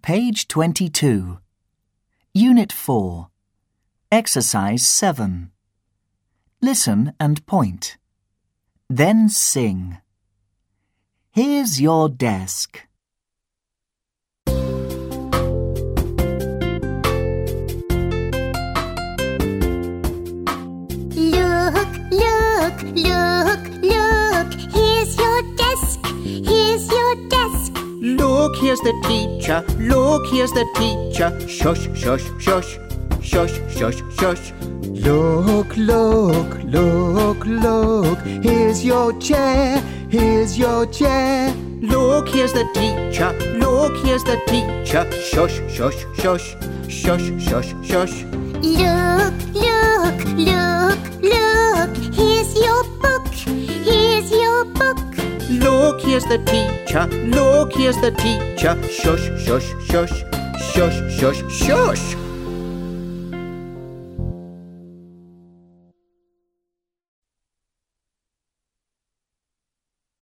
Page 22. Unit 4. Exercise 7. Listen and point. Then sing. Here's your desk. Look, look, look, look. Here's your desk. Here's your desk. Look, here's the teacher. Look, here's the teacher. Shush, shush, shush. Shush, shush, shush. Look, look, look, look. Here's your chair. Here's your chair. Look, here's the teacher. Look, here's the teacher. Shush, shush, shush. Shush, shush, shush. Look, look, look, look. Here's your book. Here's your book. Look, here's the teacher. Look, here's the teacher. Shush, shush, shush. Shush, shush, shush.